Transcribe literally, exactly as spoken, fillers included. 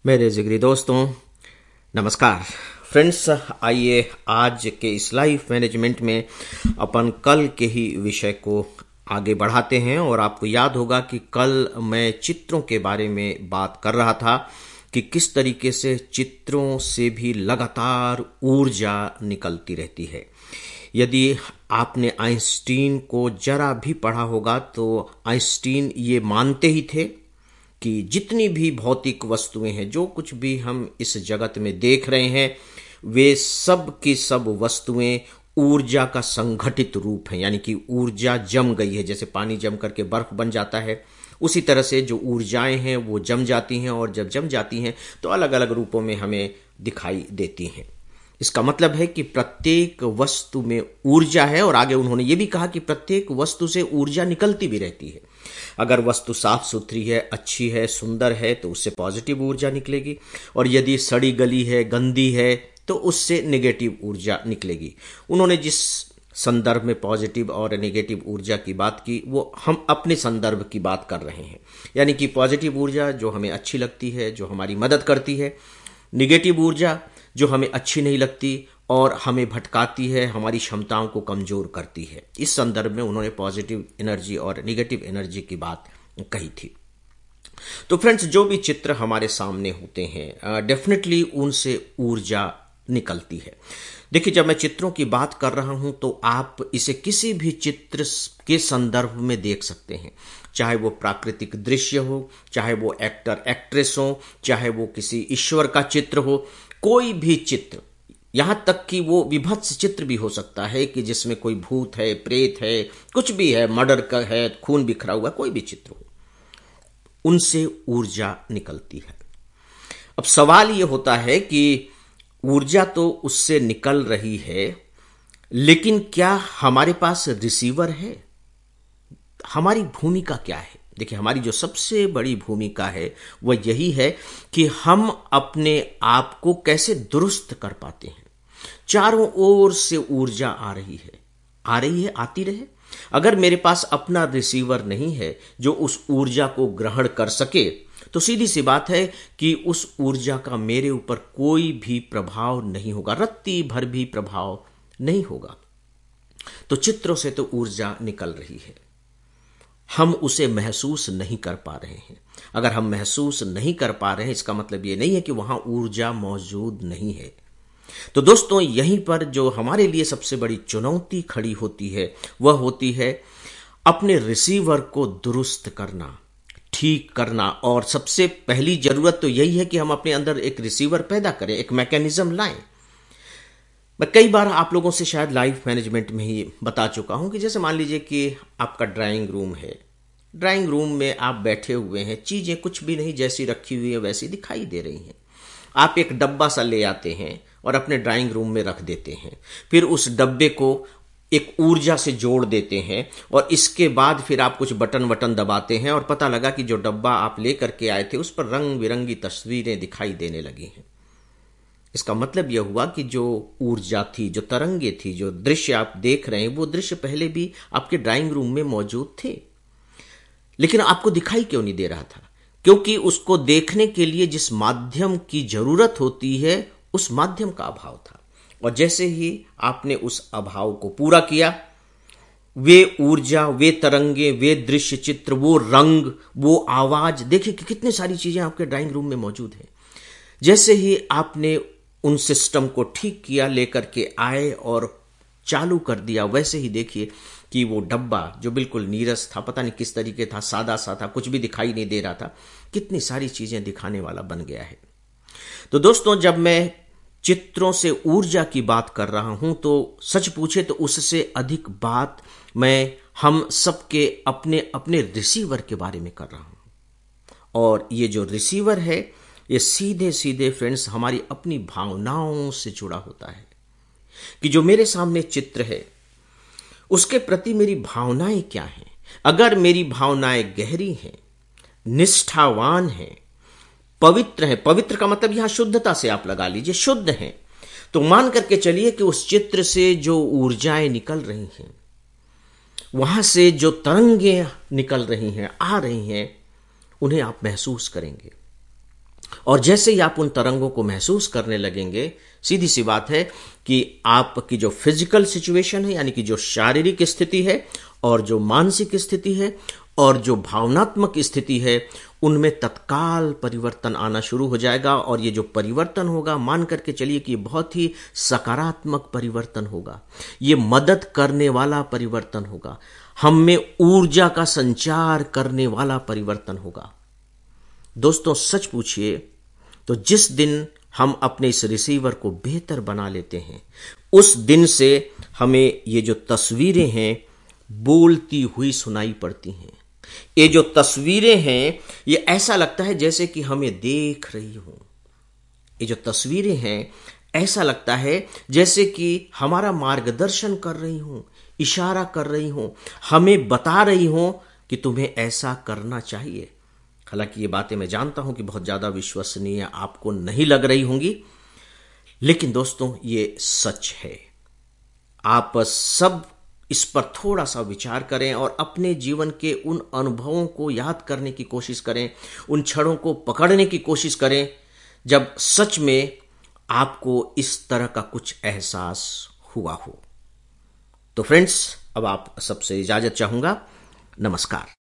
मेरे जिगरी दोस्तों, नमस्कार फ्रेंड्स। आइए आज के इस लाइफ मैनेजमेंट में अपन कल के ही विषय को आगे बढ़ाते हैं। और आपको याद होगा कि कल मैं चित्रों के बारे में बात कर रहा था कि किस तरीके से चित्रों से भी लगातार ऊर्जा निकलती रहती है। यदि आपने आइंस्टीन को जरा भी पढ़ा होगा तो आइंस्टीन ये मानते ही थे कि जितनी भी भौतिक वस्तुएं हैं, जो कुछ भी हम इस जगत में देख रहे हैं, वे सब की सब वस्तुएं ऊर्जा का संगठित रूप है। यानी कि ऊर्जा जम गई है। जैसे पानी जम करके बर्फ बन जाता है, उसी तरह से जो ऊर्जाएं हैं वो जम जाती हैं, और जब जम जाती हैं तो अलग अलग रूपों में हमें दिखाई देती हैं। इसका मतलब है कि प्रत्येक वस्तु में ऊर्जा है। और आगे उन्होंने ये भी कहा कि प्रत्येक वस्तु से ऊर्जा निकलती भी रहती है। अगर वस्तु साफ सुथरी है, अच्छी है, सुंदर है, तो उससे पॉजिटिव ऊर्जा निकलेगी। और यदि सड़ी गली है, गंदी है, तो उससे नेगेटिव ऊर्जा निकलेगी। उन्होंने जिस संदर्भ में पॉजिटिव और नेगेटिव ऊर्जा की बात की, वो हम अपने संदर्भ की बात कर रहे हैं। यानी कि पॉजिटिव ऊर्जा जो हमें अच्छी लगती है, जो हमारी मदद करती है। निगेटिव ऊर्जा जो हमें अच्छी नहीं लगती और हमें भटकाती है, हमारी क्षमताओं को कमजोर करती है। इस संदर्भ में उन्होंने पॉजिटिव एनर्जी और नेगेटिव एनर्जी की बात कही थी। तो फ्रेंड्स, जो भी चित्र हमारे सामने होते हैं, डेफिनेटली उनसे ऊर्जा निकलती है। देखिए, जब मैं चित्रों की बात कर रहा हूं तो आप इसे किसी भी चित्र के संदर्भ में देख सकते हैं। चाहे वो प्राकृतिक दृश्य हो, चाहे वो एक्टर एक्ट्रेस हो, चाहे वो किसी ईश्वर का चित्र हो, कोई भी चित्र, यहां तक कि वो विभत्स चित्र भी हो सकता है कि जिसमें कोई भूत है, प्रेत है, कुछ भी है, मर्डर का है, खून बिखरा हुआ, कोई भी चित्र हो, उनसे ऊर्जा निकलती है। अब सवाल ये होता है कि ऊर्जा तो उससे निकल रही है, लेकिन क्या हमारे पास रिसीवर है? हमारी भूमिका क्या है? देखिए, हमारी जो सबसे बड़ी भूमिका है वह यही है कि हम अपने आप को कैसे दुरुस्त कर पाते हैं। चारों ओर से ऊर्जा आ रही है, आ रही है, आती रहे। अगर मेरे पास अपना रिसीवर नहीं है जो उस ऊर्जा को ग्रहण कर सके, तो सीधी सी बात है कि उस ऊर्जा का मेरे ऊपर कोई भी प्रभाव नहीं होगा, रत्ती भर भी प्रभाव नहीं होगा। तो चित्रों से तो ऊर्जा निकल रही है, हम उसे महसूस नहीं कर पा रहे हैं। अगर हम महसूस नहीं कर पा रहे हैं, इसका मतलब यह नहीं है कि वहां ऊर्जा मौजूद नहीं है। तो दोस्तों, यहीं पर जो हमारे लिए सबसे बड़ी चुनौती खड़ी होती है, वह होती है अपने रिसीवर को दुरुस्त करना, ठीक करना। और सबसे पहली जरूरत तो यही है कि हम अपने अंदर एक रिसीवर पैदा करें, एक मैकेनिज्म लाएं। मैं कई बार आप लोगों से शायद लाइफ मैनेजमेंट में ही बता चुका हूं कि जैसे मान लीजिए कि आपका ड्राइंग रूम है। ड्राइंग रूम में आप बैठे हुए हैं, चीजें कुछ भी नहीं, जैसी रखी हुई है वैसी दिखाई दे रही हैं। आप एक डब्बा सा ले आते हैं और अपने ड्राइंग रूम में रख देते हैं। फिर उस डब्बे को एक ऊर्जा से जोड़ देते हैं, और इसके बाद फिर आप कुछ बटन वटन दबाते हैं और पता लगा कि जो डब्बा आप लेकर के आए थे उस पर रंग बिरंगी तस्वीरें दिखाई देने लगी हैं। इसका मतलब यह हुआ कि जो ऊर्जा थी, जो तरंगे थी, जो दृश्य आप देख रहे हैं, वो दृश्य पहले भी आपके ड्राइंग रूम में मौजूद थे, लेकिन आपको दिखाई क्यों नहीं दे रहा था? क्योंकि उसको देखने के लिए जिस माध्यम की जरूरत होती है, उस माध्यम का अभाव था। और जैसे ही आपने उस अभाव को पूरा किया, वे ऊर्जा, वे तरंगे, वे दृश्य चित्र, वो रंग, वो आवाज, देखिए कि कितनी सारी चीजें आपके ड्राइंग रूम में मौजूद हैं। जैसे ही आपने उन सिस्टम को ठीक किया, लेकर के आए और चालू कर दिया, वैसे ही देखिए कि वो डब्बा जो बिल्कुल नीरस था, पता नहीं किस तरीके था, सादा सा था, कुछ भी दिखाई नहीं दे रहा था, कितनी सारी चीजें दिखाने वाला बन गया है। तो दोस्तों, जब मैं चित्रों से ऊर्जा की बात कर रहा हूं, तो सच पूछे तो उससे अधिक बात मैं हम सबके अपने अपने रिसीवर के बारे में कर रहा हूं। और ये जो रिसीवर है, ये सीधे सीधे फ्रेंड्स हमारी अपनी भावनाओं से जुड़ा होता है कि जो मेरे सामने चित्र है उसके प्रति मेरी भावनाएं क्या हैं। अगर मेरी भावनाएं गहरी हैं, निष्ठावान हैं, पवित्र हैं, पवित्र का मतलब यहां शुद्धता से आप लगा लीजिए, शुद्ध हैं, तो मान करके चलिए कि उस चित्र से जो ऊर्जाएं निकल रही हैं, वहां से जो तरंगें निकल रही हैं, आ रही हैं, उन्हें आप महसूस करेंगे। और जैसे ही आप उन तरंगों को महसूस करने लगेंगे, सीधी सी बात है कि आपकी जो फिजिकल सिचुएशन है, यानी कि जो शारीरिक स्थिति है और जो मानसिक स्थिति है और जो भावनात्मक स्थिति है, उनमें तत्काल परिवर्तन आना शुरू हो जाएगा। और ये जो परिवर्तन होगा, मान करके चलिए कि ये बहुत ही सकारात्मक परिवर्तन होगा, ये मदद करने वाला परिवर्तन होगा, हम में ऊर्जा का संचार करने वाला परिवर्तन होगा। दोस्तों, सच पूछिए तो जिस दिन हम अपने इस रिसीवर को बेहतर बना लेते हैं, उस दिन से हमें ये जो तस्वीरें हैं बोलती हुई सुनाई पड़ती हैं। ये जो तस्वीरें हैं, ये ऐसा लगता है जैसे कि हमें देख रही हो। ये जो तस्वीरें हैं, ऐसा लगता है जैसे कि हमारा मार्गदर्शन कर रही हो, इशारा कर रही हो, हमें बता रही हो कि तुम्हें ऐसा करना चाहिए। हालांकि ये बातें मैं जानता हूं कि बहुत ज्यादा विश्वसनीय आपको नहीं लग रही होंगी, लेकिन दोस्तों ये सच है। आप सब इस पर थोड़ा सा विचार करें और अपने जीवन के उन अनुभवों को याद करने की कोशिश करें, उन क्षणों को पकड़ने की कोशिश करें जब सच में आपको इस तरह का कुछ एहसास हुआ हो। तो फ्रेंड्स, अब आप सबसे इजाजत चाहूंगा। नमस्कार।